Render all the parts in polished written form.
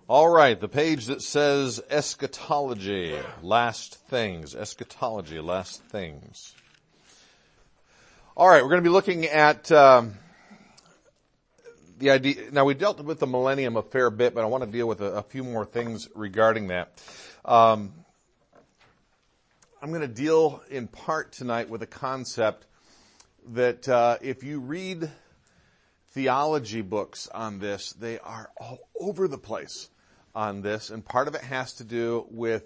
All right, the page that says eschatology, last things. Eschatology, last things. All right, we're going to be looking at the idea. Now, we dealt with the millennium a fair bit, but I want to deal with a few more things regarding that. I'm going to deal in part tonight with a concept that if you read theology books on this, they are all over the place on this, and part of it has to do with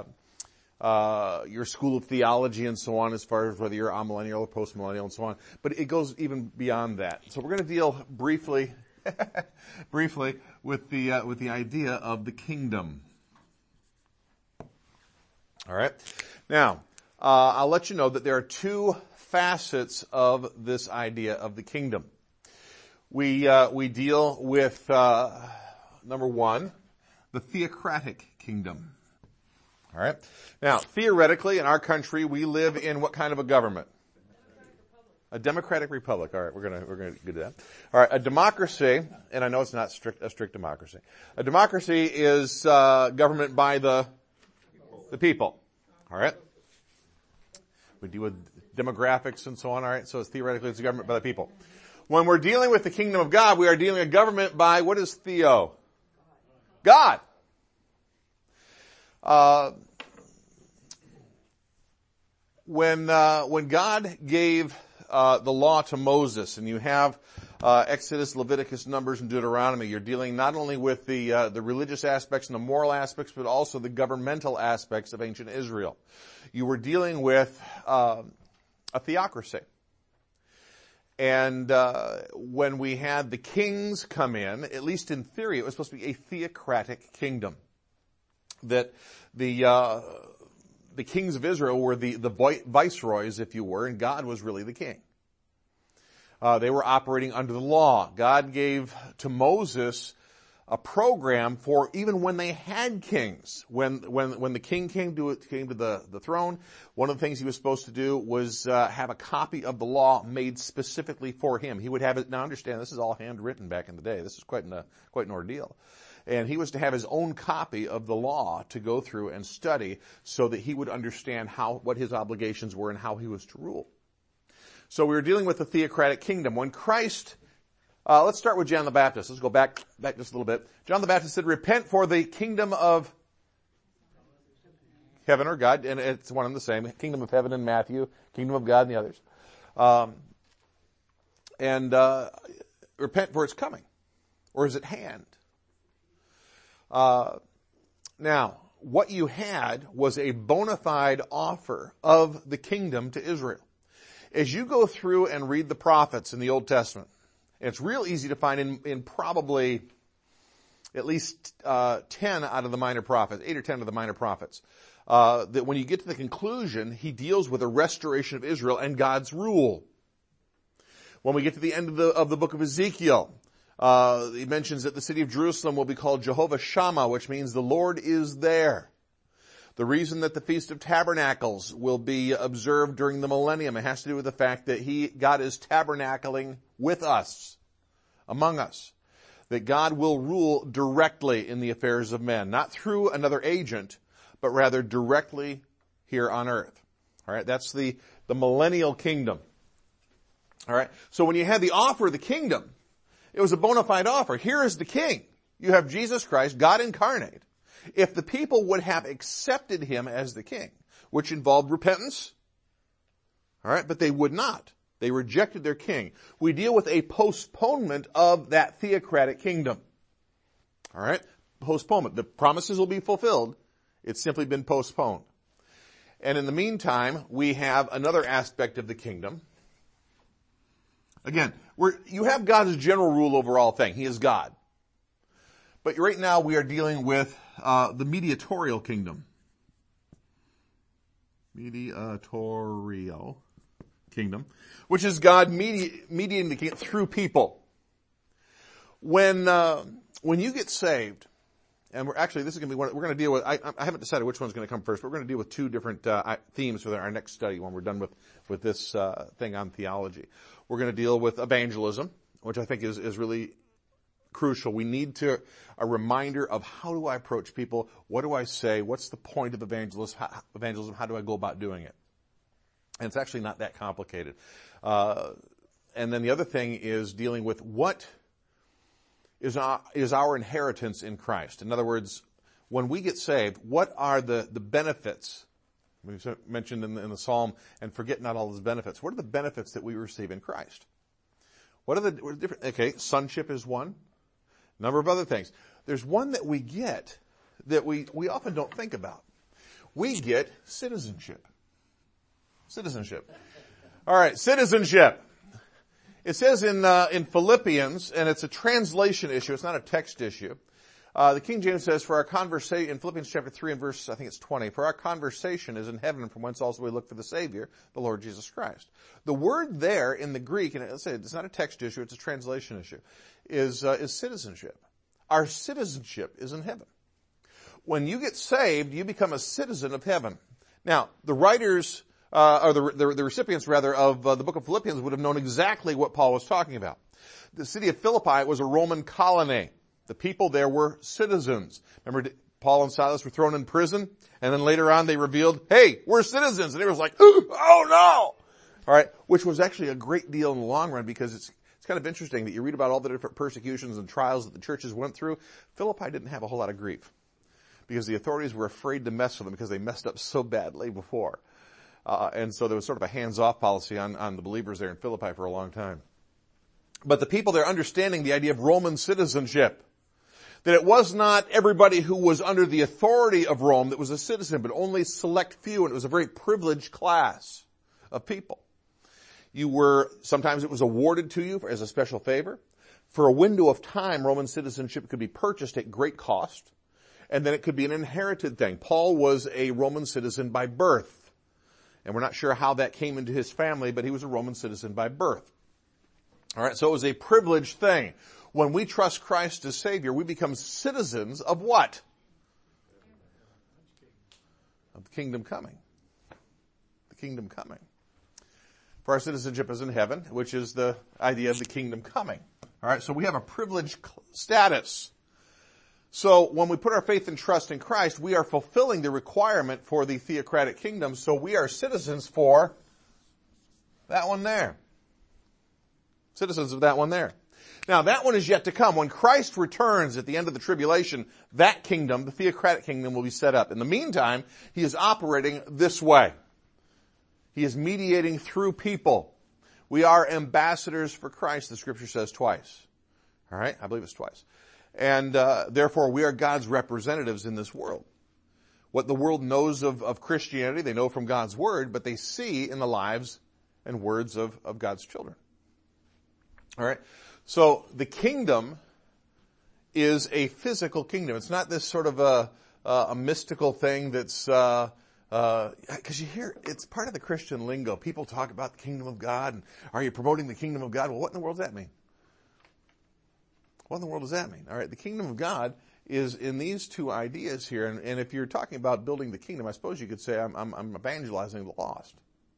your school of theology and so on, as far as whether you're amillennial or postmillennial and so on. But it goes even beyond that. So we're going to deal briefly with the idea of the kingdom. All right. Now, I'll let you know that there are two facets of this idea of the kingdom. We deal with number one, the theocratic kingdom. All right. Now, theoretically, in our country, we live in what kind of a government? A democratic republic. All right, we're gonna do that. All right, a democracy, and I know it's not a strict democracy. A democracy is government by the people. All right. We deal with demographics and so on. All right. So theoretically, it's a government by the people. When we're dealing with the kingdom of God, we are dealing with government by, what is theo? God. When God gave the law to Moses, and you have Exodus, Leviticus, Numbers, and Deuteronomy, you're dealing not only with the religious aspects and the moral aspects, but also the governmental aspects of ancient Israel. You were dealing with a theocracy. And when we had the kings come in, at least in theory, it was supposed to be a theocratic kingdom. That the kings of Israel were the viceroys, if you were, and God was really the king. They were operating under the law. God gave to Moses a program for even when they had kings. When the king came to the throne, one of the things he was supposed to do was have a copy of the law made specifically for him. He would have it. Now understand, this is all handwritten back in the day. This is quite an ordeal. And he was to have his own copy of the law to go through and study so that he would understand what his obligations were and how he was to rule. So we were dealing with the theocratic kingdom. When Christ, let's start with John the Baptist. Let's go back just a little bit. John the Baptist said, repent, for the kingdom of heaven or God, and it's one and the same. Kingdom of heaven in Matthew, kingdom of God in the others. Repent, for it's coming, or is at hand. Now, what you had was a bona fide offer of the kingdom to Israel. As you go through and read the prophets in the Old Testament, it's real easy to find in probably at least 10 out of the minor prophets, 8 or 10 of the minor prophets, that when you get to the conclusion, he deals with a restoration of Israel and God's rule. When we get to the end of the book of Ezekiel, he mentions that the city of Jerusalem will be called Jehovah Shammah, which means the Lord is there. The reason that the Feast of Tabernacles will be observed during the millennium, it has to do with the fact that God is tabernacling with us, among us. That God will rule directly in the affairs of men, not through another agent, but rather directly here on earth. All right, that's the millennial kingdom. All right, so when you had the offer of the kingdom, it was a bona fide offer. Here is the king. You have Jesus Christ, God incarnate. If the people would have accepted him as the king, which involved repentance, all right, but they would not. They rejected their king. We deal with a postponement of that theocratic kingdom. All right, postponement. The promises will be fulfilled. It's simply been postponed. And in the meantime, we have another aspect of the kingdom. Again, you have God's general rule over all things. He is God. But right now we are dealing with the mediatorial kingdom. Mediatorial kingdom, which is God mediating the kingdom through people. When you get saved, and this is going to be we're going to deal with, I haven't decided which one's going to come first, but we're going to deal with two different themes for our next study when we're done with this thing on theology. We're going to deal with evangelism, which I think is really crucial. We need a reminder of how do I approach people? What do I say? What's the point of evangelism? How do I go about doing it? And it's actually not that complicated. And then the other thing is dealing with what is our inheritance in Christ. In other words, when we get saved, what are the benefits? We mentioned in the Psalm, and forget not all those benefits. What are the benefits that we receive in Christ? What are the different? Okay, sonship is one. A number of other things. There's one that we get that we often don't think about. We get citizenship. Citizenship. All right, citizenship. It says in Philippians, and it's a translation issue. It's not a text issue. The King James says, for our conversation, in Philippians chapter 3 and verse, I think it's 20, for our conversation is in heaven, from whence also we look for the Savior, the Lord Jesus Christ. The word there in the Greek, and let's say it's not a text issue, it's a translation issue, is citizenship. Our citizenship is in heaven. When you get saved, you become a citizen of heaven. Now, the writers, or the recipients rather, of the book of Philippians would have known exactly what Paul was talking about. The city of Philippi was a Roman colony. The people there were citizens. Remember, Paul and Silas were thrown in prison, and then later on they revealed, hey, we're citizens. And it was like, oh no! All right, which was actually a great deal in the long run, because it's kind of interesting that you read about all the different persecutions and trials that the churches went through. Philippi didn't have a whole lot of grief, because the authorities were afraid to mess with them because they messed up so badly before. And so there was sort of a hands-off policy on the believers there in Philippi for a long time. But the people there understanding the idea of Roman citizenship, that it was not everybody who was under the authority of Rome that was a citizen, but only select few, and it was a very privileged class of people. Sometimes it was awarded to you as a special favor. For a window of time, Roman citizenship could be purchased at great cost, and then it could be an inherited thing. Paul was a Roman citizen by birth, and we're not sure how that came into his family, but he was a Roman citizen by birth. All right, so it was a privileged thing. When we trust Christ as Savior, we become citizens of what? Of the kingdom coming. The kingdom coming. For our citizenship is in heaven, which is the idea of the kingdom coming. All right, so we have a privileged status. So when we put our faith and trust in Christ, we are fulfilling the requirement for the theocratic kingdom, so we are citizens for that one there. Citizens of that one there. Now, that one is yet to come. When Christ returns at the end of the tribulation, that kingdom, the theocratic kingdom, will be set up. In the meantime, he is operating this way. He is mediating through people. We are ambassadors for Christ, the scripture says twice. All right? I believe it's twice. And therefore, we are God's representatives in this world. What the world knows of Christianity, they know from God's word, but they see in the lives and words of God's children. All right? So the kingdom is a physical kingdom. It's not this sort of a mystical thing that's, cause you hear, it's part of the Christian lingo. People talk about the kingdom of God, and are you promoting the kingdom of God? Well, what in the world does that mean? What in the world does that mean? All right, the kingdom of God is in these two ideas here, and if you're talking about building the kingdom, I suppose you could say I'm evangelizing the lost.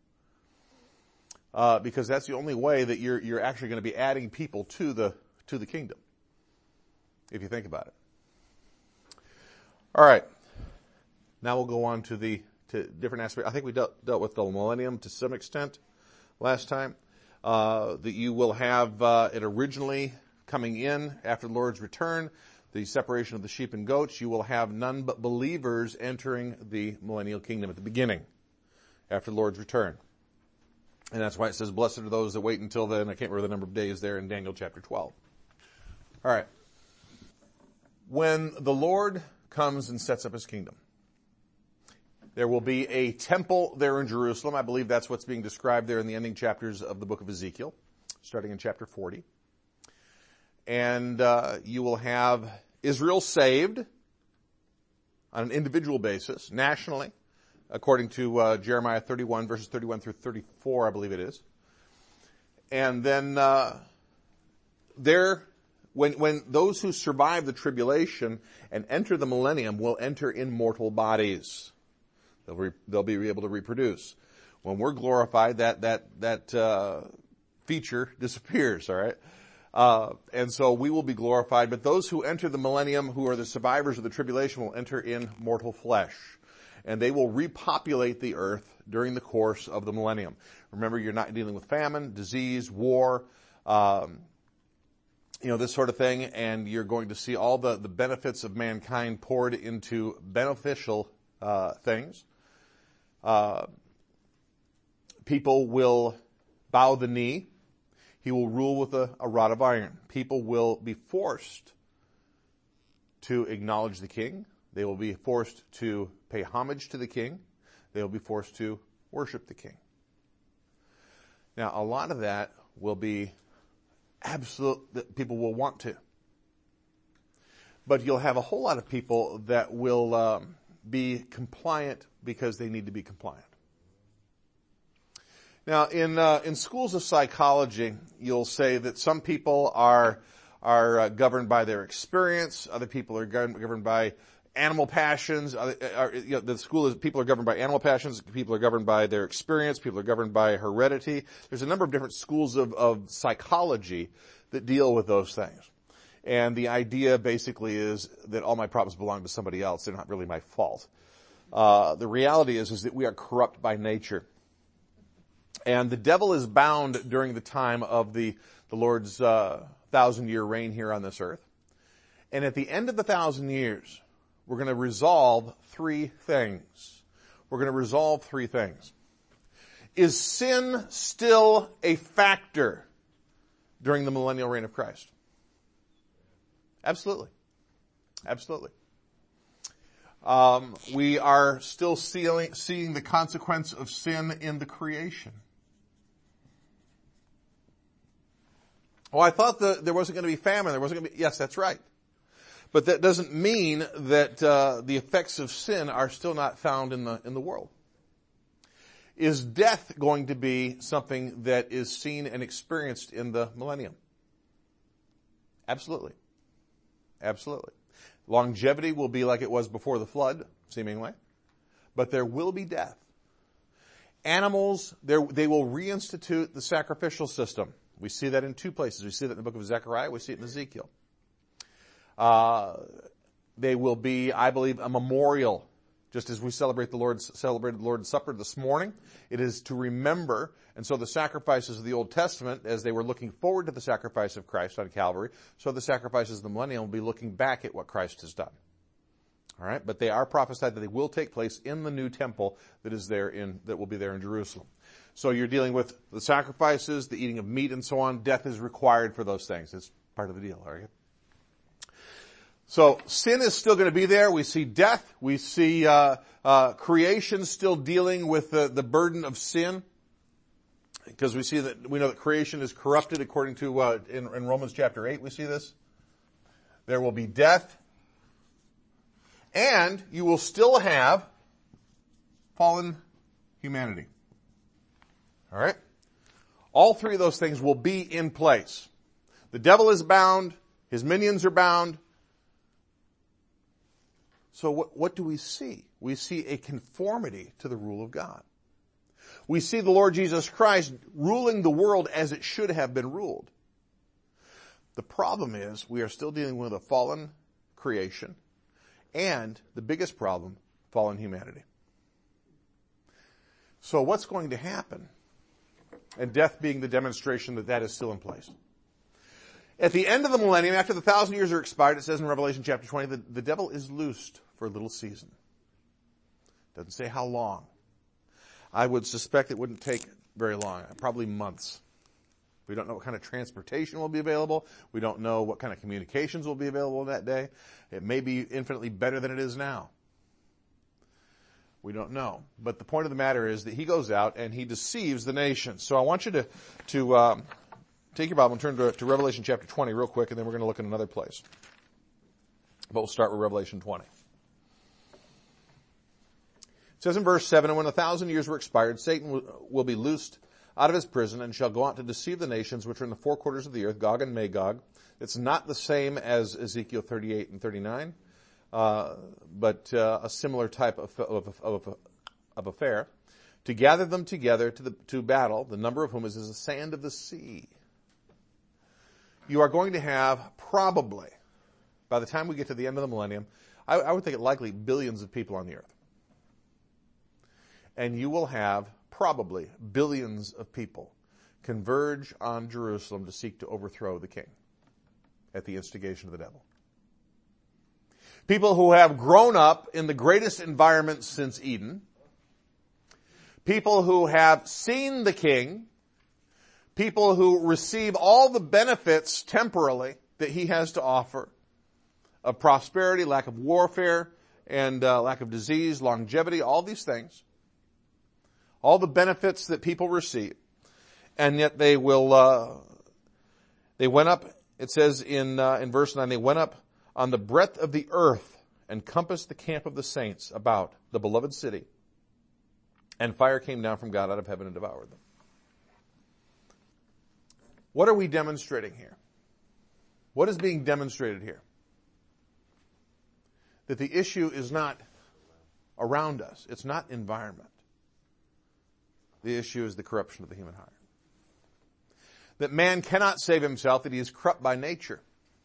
Because that's the only way that you're actually going to be adding people to the kingdom, if you think about it. All right, now we'll go on to different aspects. I think we dealt with the millennium to some extent last time. That you will have it originally coming in after the Lord's return, the separation of the sheep and goats. You will have none but believers entering the millennial kingdom at the beginning after the Lord's return. And that's why it says, blessed are those that wait until then. I can't remember the number of days there in Daniel chapter 12. All right. When the Lord comes and sets up his kingdom, there will be a temple there in Jerusalem. I believe that's what's being described there in the ending chapters of the book of Ezekiel, starting in chapter 40. And you will have Israel saved on an individual basis, nationally, according to Jeremiah 31, verses 31 through 34, I believe it is. And then when those who survive the tribulation and enter the millennium will enter in mortal bodies. They'll be able to reproduce. When we're glorified, that feature disappears, all right? And so we will be glorified. But those who enter the millennium, who are the survivors of the tribulation, will enter in mortal flesh. And they will repopulate the earth during the course of the millennium. Remember, you're not dealing with famine, disease, war, this sort of thing, and you're going to see all the benefits of mankind poured into beneficial things. People will bow the knee. He will rule with a rod of iron. People will be forced to acknowledge the king. They will be forced to pay homage to the king. They will be forced to worship the king. Now, a lot of that will be absolute, that people will want to. But you'll have a whole lot of people that will be compliant because they need to be compliant. Now, in schools of psychology, you'll say that some people are governed by their experience. Other people are governed by animal passions. The school is people are governed by animal passions. People are governed by their experience. People are governed by heredity. There's a number of different schools of psychology that deal with those things. And the idea basically is that all my problems belong to somebody else. They're not really my fault. The reality is that we are corrupt by nature. And the devil is bound during the time of the Lord's 1,000-year reign here on this earth. And at the end of the 1,000 years, we're going to resolve three things. Is sin still a factor during the millennial reign of Christ? Absolutely. We are still seeing the consequence of sin in the creation. Oh, I thought there wasn't going to be famine. Yes, that's right. But that doesn't mean that the effects of sin are still not found in the world. Is death going to be something that is seen and experienced in the millennium? Absolutely. Longevity will be like it was before the flood, seemingly. But there will be death. Animals, they will reinstitute the sacrificial system. We see that in two places. We see that in the book of Zechariah. We see it in Ezekiel. They will be, I believe, a memorial, just as we celebrated the Lord's Supper this morning. It is to remember, and so the sacrifices of the Old Testament, as they were looking forward to the sacrifice of Christ on Calvary, so the sacrifices of the millennium will be looking back at what Christ has done. All right, but they are prophesied that they will take place in the new temple that will be there in Jerusalem. So you're dealing with the sacrifices, the eating of meat, and so on. Death is required for those things. It's part of the deal, are you? So sin is still going to be there. We see death. We see creation still dealing with the burden of sin, because we know that creation is corrupted according to in Romans chapter 8. We see this. There will be death, and you will still have fallen humanity. All right? All three of those things will be in place. The devil is bound. His minions are bound. So what do we see? We see a conformity to the rule of God. We see the Lord Jesus Christ ruling the world as it should have been ruled. The problem is we are still dealing with a fallen creation and the biggest problem, fallen humanity. So what's going to happen? And death being the demonstration that is still in place. At the end of the millennium, after the 1,000 years are expired, it says in Revelation chapter 20, the devil is loosed for a little season. Doesn't say how long. I would suspect it wouldn't take very long, probably months. We don't know what kind of transportation will be available. We don't know what kind of communications will be available that day. It may be infinitely better than it is now. We don't know. But the point of the matter is that he goes out and he deceives the nations. So I want you to take your Bible and turn to Revelation chapter 20 real quick, and then we're going to look at another place. But we'll start with Revelation 20. It says in verse 7, "And when 1,000 years were expired, Satan will be loosed out of his prison and shall go out to deceive the nations which are in the four quarters of the earth, Gog and Magog." It's not the same as Ezekiel 38 and 39, but a similar type of affair, to gather them together to battle, the number of whom is as the sand of the sea. you are going to have probably, by the time we get to the end of the millennium, I would think it likely billions of people on the earth. And you will have probably billions of people converge on Jerusalem to seek to overthrow the king at the instigation of the devil. People who have grown up in the greatest environment since Eden. People who have seen the king. People who receive all the benefits temporally that he has to offer of prosperity, lack of warfare, and lack of disease, longevity, all these things. All the benefits that people receive. And yet they will, they went up, it says in verse 9, they went up on the breadth of the earth and compassed the camp of the saints about the beloved city. And fire came down from God out of heaven and devoured them. What are we demonstrating here? What is being demonstrated here? That the issue is not around us. It's not environment. The issue is the corruption of the human heart. That man cannot save himself, that he is corrupt by nature.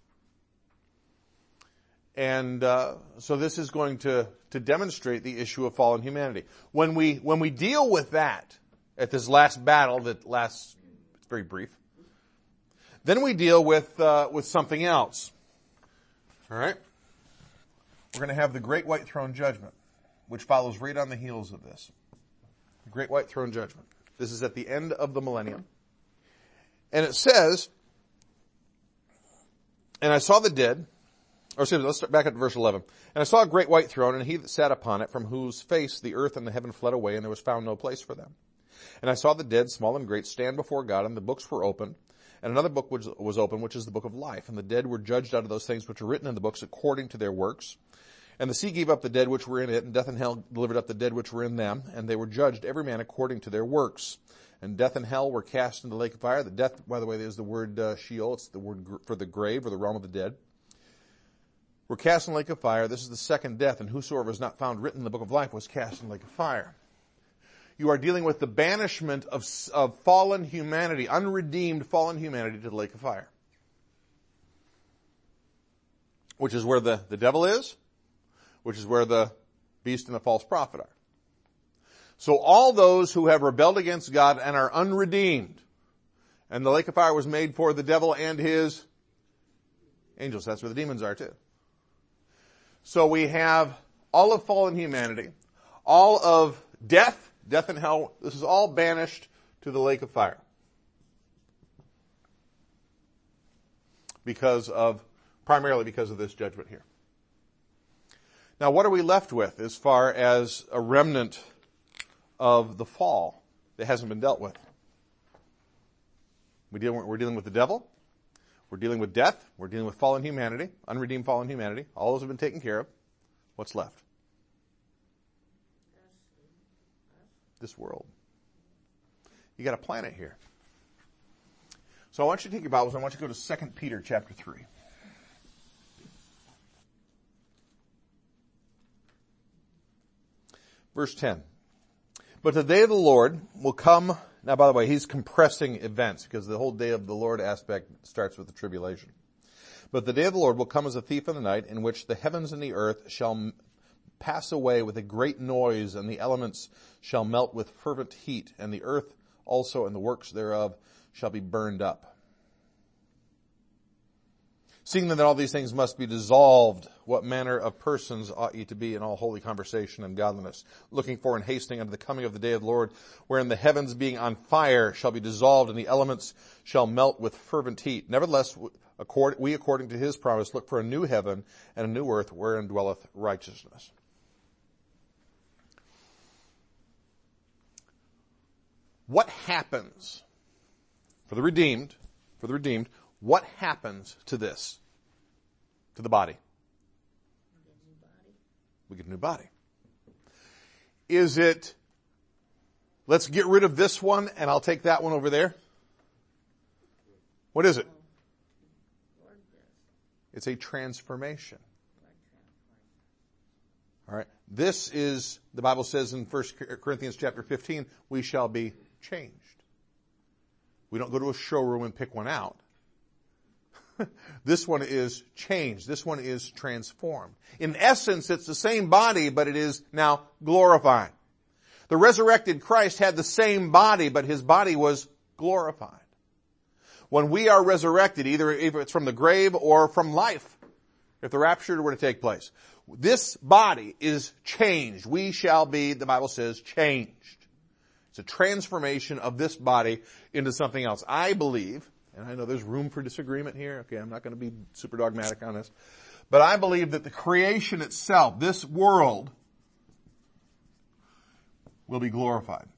And so this is going to demonstrate the issue of fallen humanity. When we deal with that at this last battle that lasts, it's very brief, then we deal with something else. All right? We're going to have the Great White Throne Judgment, which follows right on the heels of this. The Great White Throne Judgment. This is at the end of the millennium. And it says, and I saw the dead, or excuse me, let's start back at verse 11. And I saw a great white throne, and he that sat upon it, from whose face the earth and the heaven fled away, and there was found no place for them. And I saw the dead, small and great, stand before God, and the books were opened. And another book was opened, which is the book of life. And the dead were judged out of those things which are written in the books according to their works. And the sea gave up the dead which were in it, and death and hell delivered up the dead which were in them, and they were judged every man according to their works. And death and hell were cast into the lake of fire. The death, by the way, is the word Sheol. It's the word for the grave or the realm of the dead. Were cast in the lake of fire. This is the second death, and whosoever is not found written in the book of life was cast in the lake of fire. You are dealing with the banishment of fallen humanity, unredeemed fallen humanity, to the lake of fire. Which is where the devil is, which is where the beast and the false prophet are. So all those who have rebelled against God and are unredeemed, and the lake of fire was made for the devil and his angels. That's where the demons are too. So we have all of fallen humanity, all of death and hell. This is all banished to the lake of fire. Primarily because of this judgment here. Now what are we left with as far as a remnant of the fall that hasn't been dealt with? We're dealing with the devil. We're dealing with death. We're dealing with fallen humanity, unredeemed fallen humanity. All those have been taken care of. What's left? This world. You got a planet here. So I want you to take your Bibles. I want you to go to 2 Peter chapter 3. Verse 10. But the day of the Lord will come. Now, by the way, he's compressing events because the whole day of the Lord aspect starts with the tribulation. But the day of the Lord will come as a thief in the night, in which the heavens and the earth shall pass away with a great noise, and the elements shall melt with fervent heat, and the earth also and the works thereof shall be burned up. Seeing then that all these things must be dissolved, what manner of persons ought ye to be in all holy conversation and godliness, looking for and hastening unto the coming of the day of the Lord, wherein the heavens being on fire shall be dissolved, and the elements shall melt with fervent heat. Nevertheless, we according to his promise look for a new heaven and a new earth, wherein dwelleth righteousness. What happens for the redeemed, what happens to this? To the body? We get a new body. Is it, let's get rid of this one and I'll take that one over there? What is it? It's a transformation. All right. This is, the Bible says in 1 Corinthians chapter 15, we shall be changed. We don't go to a showroom and pick one out. This one is changed. This one is transformed. In essence, it's the same body, but it is now glorified. The resurrected Christ had the same body, but his body was glorified. When we are resurrected, either it's from the grave or from life, if the rapture were to take place, this body is changed. We shall be, the Bible says, changed. It's a transformation of this body into something else. I believe, and I know there's room for disagreement here. Okay, I'm not going to be super dogmatic on this. But I believe that the creation itself, this world, will be glorified.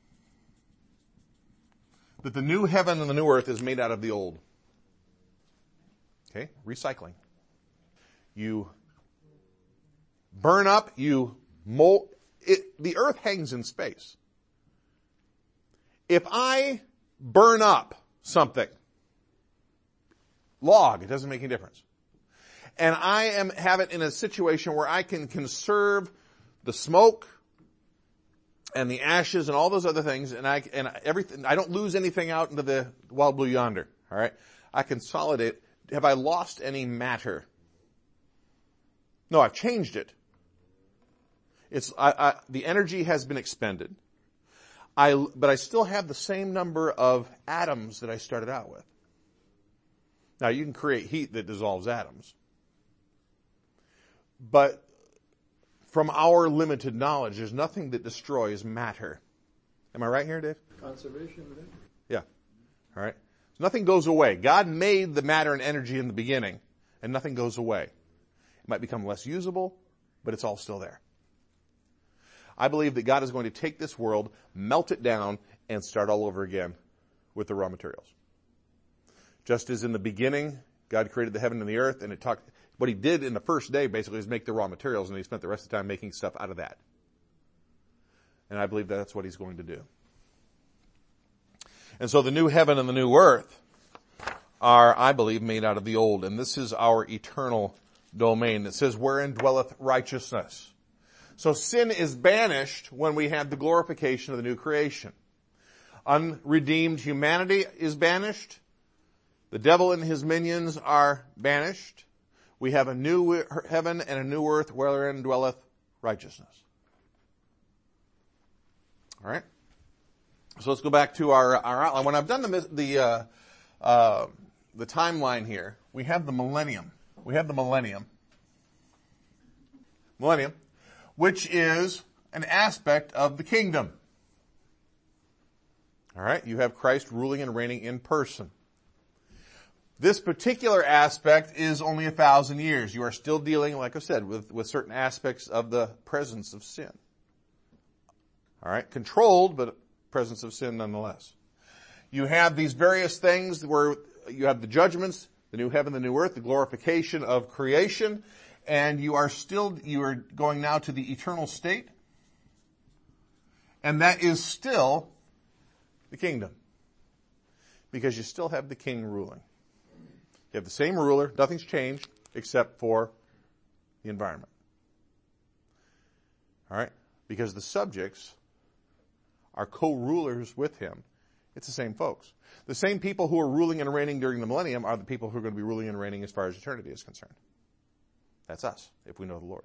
That the new heaven and the new earth is made out of the old. Okay, recycling. You burn up, you mold. The earth hangs in space. If I burn up something, log, it doesn't make any difference. And I have it in a situation where I can conserve the smoke and the ashes and all those other things, and everything. I don't lose anything out into the wild blue yonder. All right, I consolidate. Have I lost any matter? No, I've changed it. It's the energy has been expended. But I still have the same number of atoms that I started out with. Now you can create heat that dissolves atoms. But from our limited knowledge, there's nothing that destroys matter. Am I right here, Dave? Conservation, right? Yeah. All right. So nothing goes away. God made the matter and energy in the beginning, and nothing goes away. It might become less usable, but it's all still there. I believe that God is going to take this world, melt it down, and start all over again with the raw materials. Just as in the beginning, God created the heaven and the earth, and what he did in the first day basically is make the raw materials, and he spent the rest of the time making stuff out of that. And I believe that's what he's going to do. And so the new heaven and the new earth are, I believe, made out of the old, and this is our eternal domain. It says, wherein dwelleth righteousness. So sin is banished when we have the glorification of the new creation. Unredeemed humanity is banished. The devil and his minions are banished. We have a new heaven and a new earth wherein dwelleth righteousness. All right. So let's go back to our outline. When I've done the timeline here, we have the millennium. Millennium, which is an aspect of the kingdom. All right. You have Christ ruling and reigning in person. This particular aspect is only 1,000 years. You are still dealing, like I said, with certain aspects of the presence of sin. All right. Controlled, but presence of sin nonetheless. You have these various things where you have the judgments, the new heaven, the new earth, the glorification of creation, and you are going now to the eternal state. And that is still the kingdom. Because you still have the king ruling. You have the same ruler, nothing's changed except for the environment. All right? Because the subjects are co-rulers with him. It's the same folks. The same people who are ruling and reigning during the millennium are the people who are going to be ruling and reigning as far as eternity is concerned. That's us, if we know the Lord.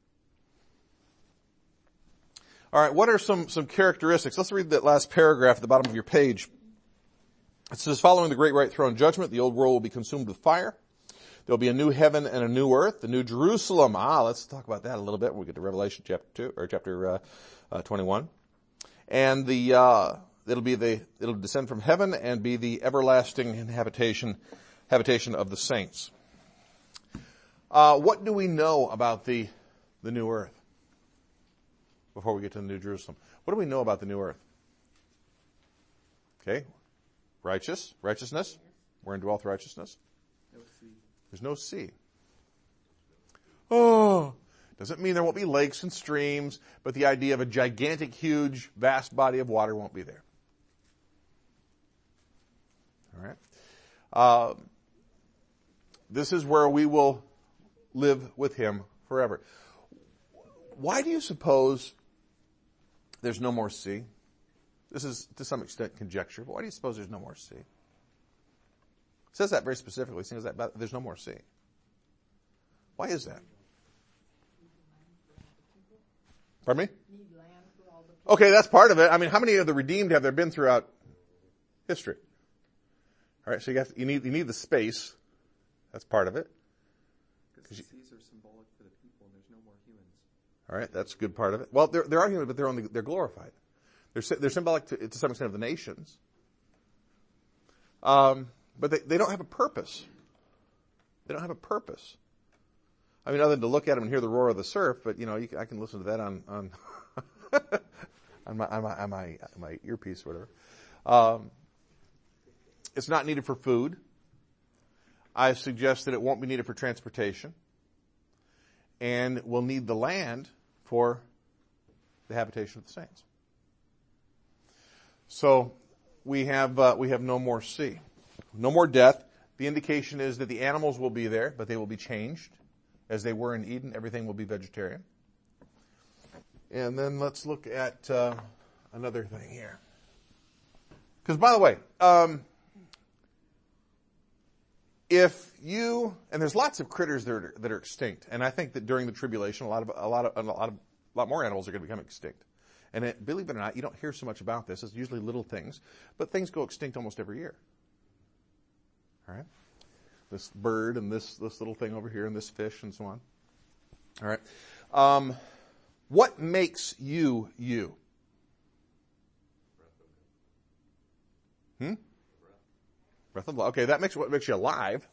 All right, what are some characteristics? Let's read that last paragraph at the bottom of your page. It says, following the great white throne judgment, the old world will be consumed with fire. There'll be a new heaven and a new earth, the new Jerusalem. Let's talk about that a little bit when we get to Revelation chapter 21. And it'll descend from heaven and be the everlasting habitation of the saints. What do we know about the new earth? Before we get to the new Jerusalem. What do we know about the new earth? Okay. Righteousness. Wherein dwelleth righteousness? No sea. There's no sea. Oh, doesn't mean there won't be lakes and streams, but the idea of a gigantic, huge, vast body of water won't be there. All right. This is where we will live with him forever. Why do you suppose there's no more sea? This is to some extent conjecture, but why do you suppose there's no more sea? It says that very specifically. It says that there's no more sea. Why is that? Pardon me? Okay, that's part of it. I mean, how many of the redeemed have there been throughout history? All right, so you need the space. That's part of it. Because the seas are symbolic for the people, and there's no more humans. All right, that's a good part of it. Well, there are humans, but they're glorified. They're symbolic to some extent of the nations. But they don't have a purpose. They don't have a purpose. I mean, other than to look at them and hear the roar of the surf, but I can listen to that on on my earpiece or whatever. It's not needed for food. I suggest that it won't be needed for transportation, and we'll need the land for the habitation of the saints. So we have no more sea, no more death. The indication is that the animals will be there, but they will be changed. As they were in Eden, everything will be vegetarian. And then let's look at another thing here. Because, by the way, and there's lots of critters that are extinct, and I think that during the tribulation, a lot more animals are going to become extinct. And believe it or not, you don't hear so much about this. It's usually little things, but things go extinct almost every year. All right. This bird and this little thing over here and this fish and so on. All right. What makes you you? Breath of life. Okay, what makes you alive.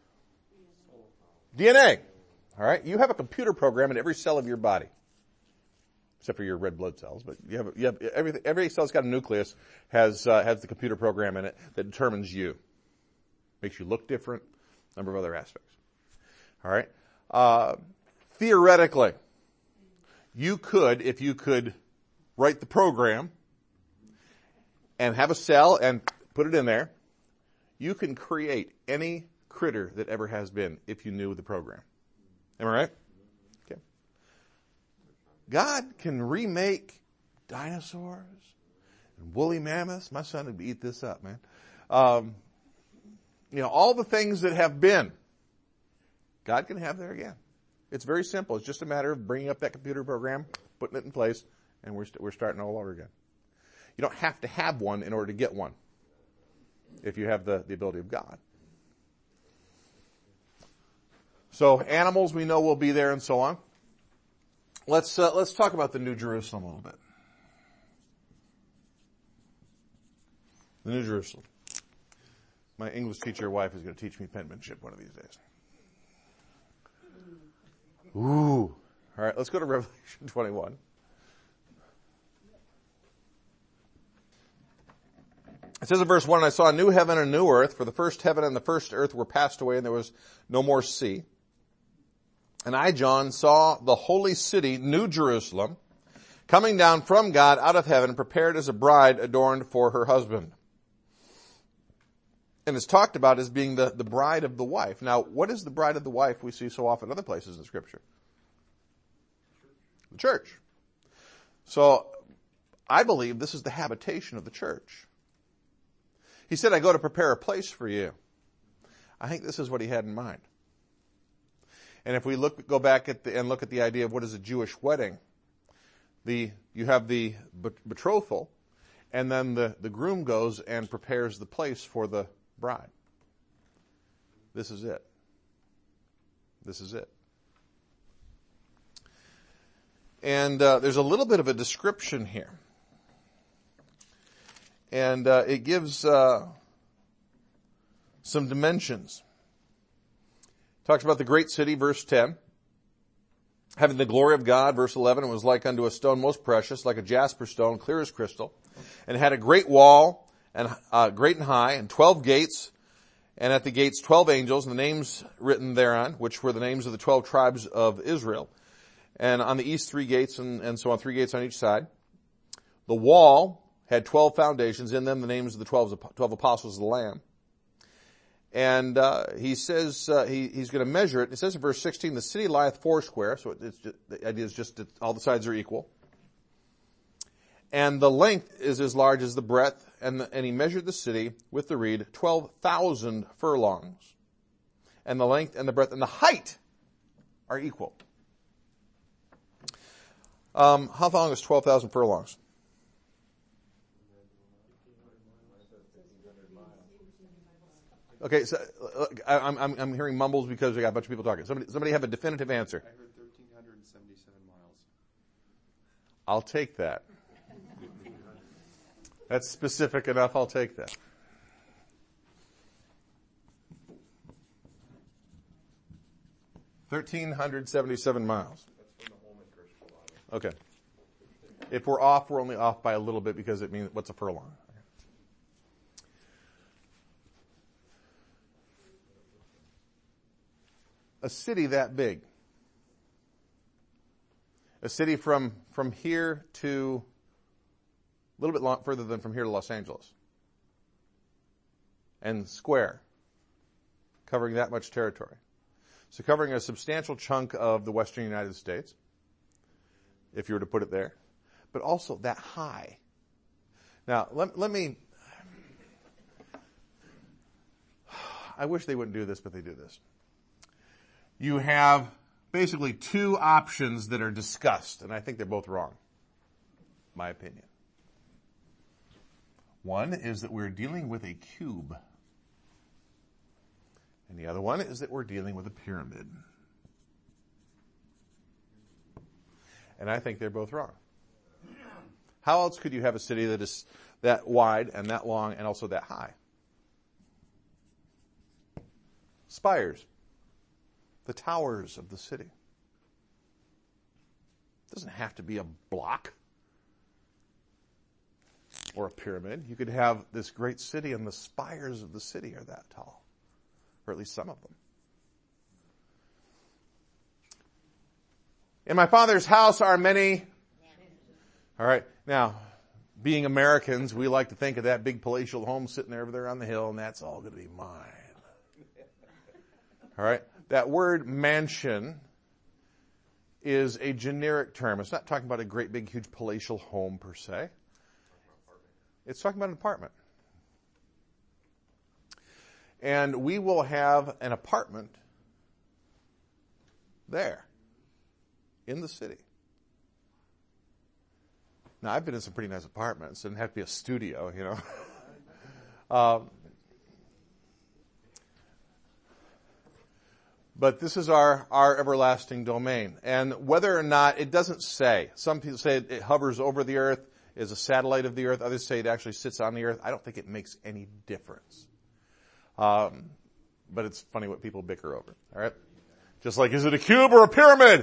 DNA. All right. You have a computer program in every cell of your body, except for your red blood cells. But you have everything. Every cell's got a nucleus, has the computer program in it that determines you, makes you look different. Number of other aspects. All right. Theoretically, if you could write the program and have a cell and put it in there, you can create any critter that ever has been if you knew the program. Am I right? Okay. God can remake dinosaurs and woolly mammoths. My son would eat this up, man. All the things that have been, God can have there again. It's very simple. It's just a matter of bringing up that computer program, putting it in place, and we're starting all over again. You don't have to have one in order to get one, if you have the ability of God. So animals we know will be there and so on. Let's talk about the New Jerusalem a little bit. The New Jerusalem. My English teacher wife is going to teach me penmanship one of these days. Ooh. All right, let's go to Revelation 21. It says in verse 1, I saw a new heaven and a new earth, for the first heaven and the first earth were passed away, and there was no more sea. And I, John, saw the holy city, New Jerusalem, coming down from God out of heaven, prepared as a bride adorned for her husband. And it's talked about as being the bride of the wife. Now, what is the bride of the wife we see so often other places in Scripture? The church. So, I believe this is the habitation of the church. He said, I go to prepare a place for you. I think this is what he had in mind. And if we go back and look at the idea of what is a Jewish wedding, you have the betrothal, and then the groom goes and prepares the place for the bride. This is it. This is it. And there's a little bit of a description here. And it gives some dimensions. Talks about the great city, verse 10. Having the glory of God, verse 11, it was like unto a stone most precious, like a jasper stone, clear as crystal. And it had a great wall, and great and high, and 12 gates, and at the gates 12 angels, and the names written thereon, which were the names of the 12 tribes of Israel. And on the east 3 gates, and so on, 3 gates on each side. The wall had 12 foundations, in them the names of the 12 apostles of the Lamb. And he says he's going to measure it. It says in verse 16, the city lieth foursquare, so the idea is just that all the sides are equal. And the length is as large as the breadth, and he measured the city with the reed 12,000 furlongs. And the length and the breadth and the height are equal. How long is 12,000 furlongs? Okay, so I'm hearing mumbles because we got a bunch of people talking. Somebody have a definitive answer. I heard 1,377 miles. I'll take that. That's specific enough. I'll take that. $1,377 miles. Okay. If we're off, we're only off by a little bit because it means what's a furlong? A city that big. A city from here to a little bit further than from here to Los Angeles. And square. Covering that much territory. So covering a substantial chunk of the western United States, if you were to put it there, but also that high. Now, let me, I wish they wouldn't do this, but they do this. You have basically two options that are discussed, and I think they're both wrong, my opinion. One is that we're dealing with a cube. And the other one is that we're dealing with a pyramid. And I think they're both wrong. How else could you have a city that is that wide and that long and also that high? Spires. The towers of the city. It doesn't have to be a block or a pyramid. You could have this great city and the spires of the city are that tall. Or at least some of them. In my Father's house are many. All right. Now, being Americans, we like to think of that big palatial home sitting over there on the hill, and that's all going to be mine. All right. That word mansion is a generic term. It's not talking about a great big huge palatial home per se. It's talking about an apartment. And we will have an apartment there in the city. Now, I've been in some pretty nice apartments. It didn't have to be a studio, you know. But this is our everlasting domain. And whether or not, it doesn't say. Some people say it hovers over the earth, is a satellite of the earth. Others say it actually sits on the earth. I don't think it makes any difference. But it's funny what people bicker over. All right? Just like, is it a cube or a pyramid?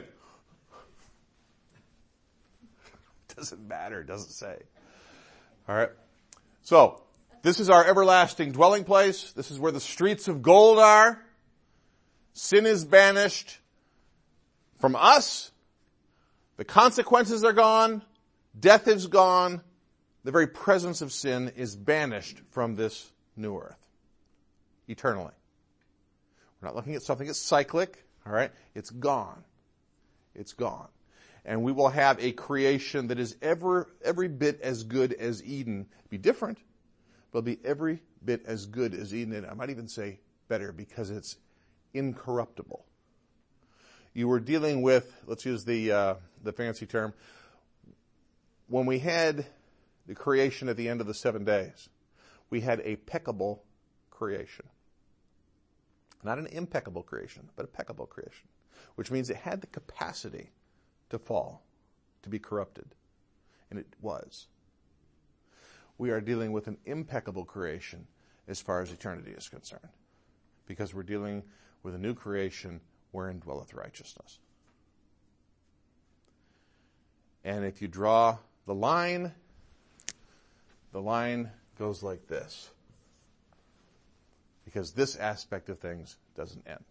Doesn't matter. It doesn't say. All right? So, this is our everlasting dwelling place. This is where the streets of gold are. Sin is banished from us. The consequences are gone. Death is gone. The very presence of sin is banished from this new earth. Eternally. We're not looking at something that's cyclic. All right? It's gone. It's gone. And we will have a creation that is every bit as good as Eden. Be different, but it'll be every bit as good as Eden. And I might even say better because it's incorruptible. You were dealing with, let's use the fancy term, when we had the creation at the end of the 7 days, we had a peccable creation. Not an impeccable creation, but a peccable creation, which means it had the capacity to fall, to be corrupted. And it was. We are dealing with an impeccable creation as far as eternity is concerned, because we're dealing with a new creation wherein dwelleth righteousness. And if you draw the line goes like this. Because this aspect of things doesn't end.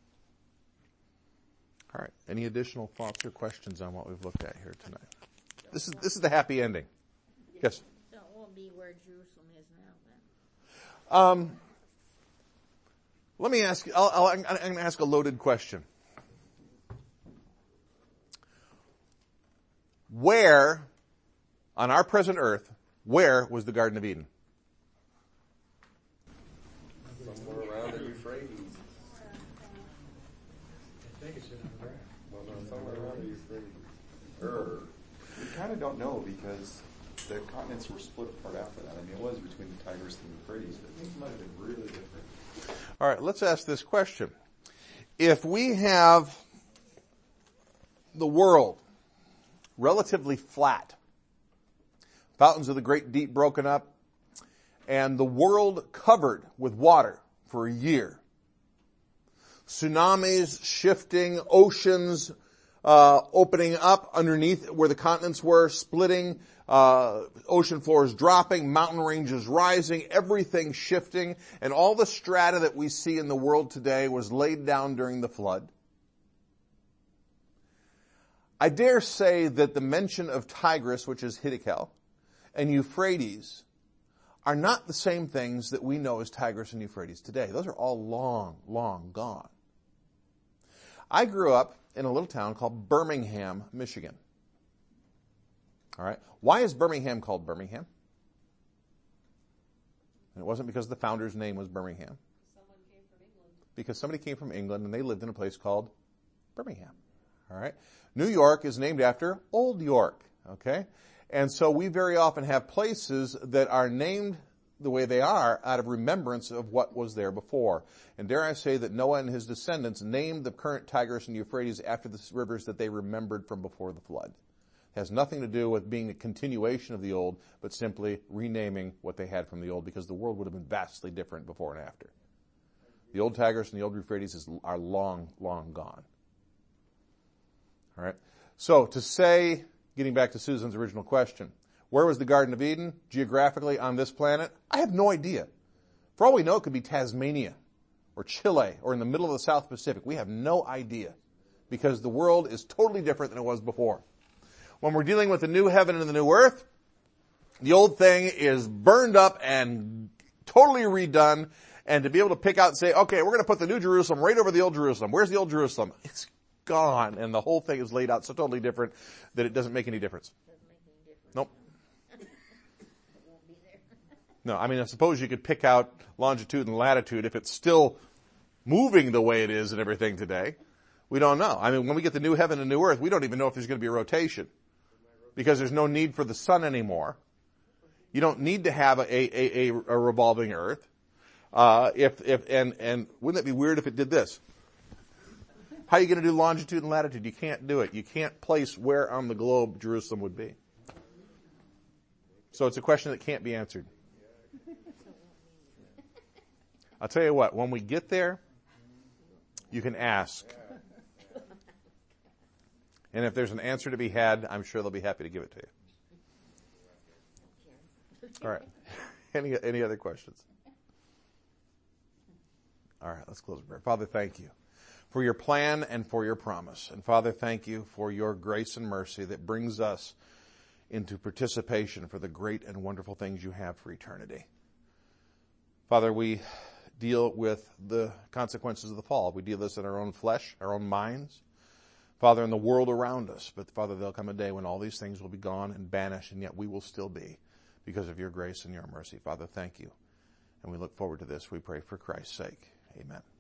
All right. Any additional thoughts or questions on what we've looked at here tonight? This is the happy ending. Yes? So it won't be where Jerusalem is now then? Let me ask you, I'm going to ask a loaded question. Where, on our present earth, where was the Garden of Eden? We kind of don't know because the continents were split apart after that. I mean, it was between the Tigris and the Euphrates, but things might have been really different. All right, let's ask this question. If we have the world relatively flat, fountains of the great deep broken up, and the world covered with water for a year, tsunamis shifting, oceans opening up underneath where the continents were, splitting, ocean floors dropping, mountain ranges rising, everything shifting, and all the strata that we see in the world today was laid down during the flood. I dare say that the mention of Tigris, which is Hiddekel, and Euphrates are not the same things that we know as Tigris and Euphrates today. Those are all long, long gone. I grew up in a little town called Birmingham, Michigan. All right. Why is Birmingham called Birmingham? And it wasn't because the founder's name was Birmingham. Someone came from England. Because somebody came from England and they lived in a place called Birmingham. All right. New York is named after Old York. Okay. And so we very often have places that are named the way they are out of remembrance of what was there before. And dare I say that Noah and his descendants named the current Tigris and Euphrates after the rivers that they remembered from before the flood. It has nothing to do with being a continuation of the old, but simply renaming what they had from the old, because the world would have been vastly different before and after. The old Tigris and the old Euphrates are long, long gone. All right. So to say, getting back to Susan's original question, where was the Garden of Eden geographically on this planet? I have no idea. For all we know, it could be Tasmania or Chile or in the middle of the South Pacific. We have no idea because the world is totally different than it was before. When we're dealing with the new heaven and the new earth, the old thing is burned up and totally redone. And to be able to pick out and say, okay, we're going to put the new Jerusalem right over the old Jerusalem. Where's the old Jerusalem? It's gone. And the whole thing is laid out so totally different that it doesn't make any difference. Nope. No, I mean, I suppose you could pick out longitude and latitude if it's still moving the way it is and everything today. We don't know. I mean, when we get the new heaven and new earth, we don't even know if there's going to be a rotation because there's no need for the sun anymore. You don't need to have a revolving earth. And wouldn't it be weird if it did this? How are you going to do longitude and latitude? You can't do it. You can't place where on the globe Jerusalem would be. So it's a question that can't be answered. I'll tell you what, when we get there, you can ask. And if there's an answer to be had, I'm sure they'll be happy to give it to you. All right. Any other questions? All right, let's close with prayer. Father, thank you for your plan and for your promise. And Father, thank you for your grace and mercy that brings us into participation for the great and wonderful things you have for eternity. Father, we deal with the consequences of the fall. We deal with this in our own flesh, our own minds, Father, in the world around us. But Father, there'll come a day when all these things will be gone and banished, and yet we will still be because of your grace and your mercy. Father, thank you. And we look forward to this. We pray for Christ's sake. Amen.